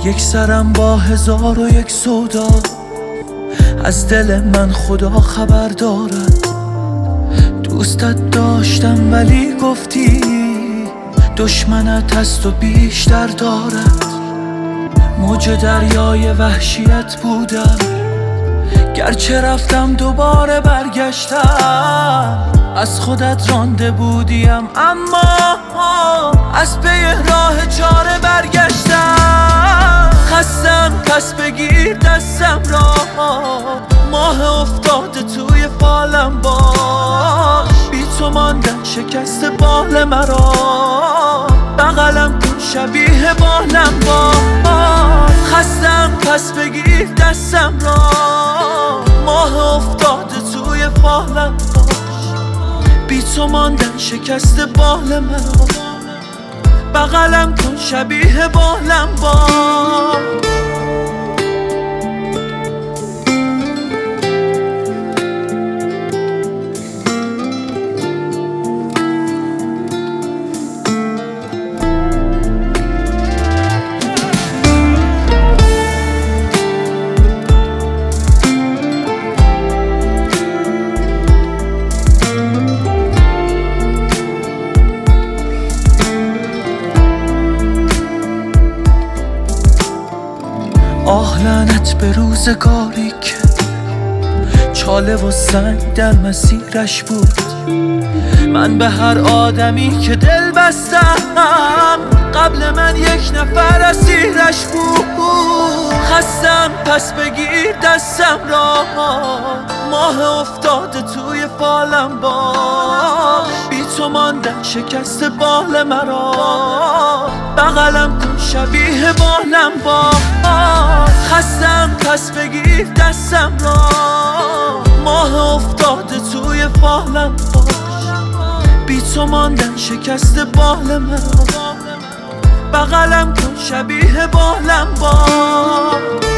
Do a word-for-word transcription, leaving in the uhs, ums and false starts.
یک سرم با هزار و یک سودا، از دل من خدا خبر دارد. دوستت داشتم ولی گفتی دشمنت هست و بیشتر دارد. موج دریای وحشیت بودم، گرچه رفتم دوباره برگشتم. از خودت رانده بودیم اما از پی راه چاره برگشتم. خستم پس بگیر دستم را، ماه افتاده توی فالم باش. بی تو ماندن شکست بال مرا، بغلم کن شبیه بالم باش. خستم پس بگیر دستم را، ماه افتاده توی فالم باش. بی تو ماندن شکست بال مرا، بغلم کن شبیه بالم باش. آه لعنت به روزگاری که چاله و سنگ در مسیرش بود. من به هر آدمی که دل بستم، قبل من یک نفر اسیرش بود. خستم پس بگیر دستم را، ماه افتاده توی فالم باش. بی تو ماندن شکست بال مرا، بغلم کن شبیه بالم باش. خستم پس بگیر دستم را، ماه افتاده توی فالم باش. بی تو ماندن شکست بال مرا، بغلم کن شبیه بالم باش.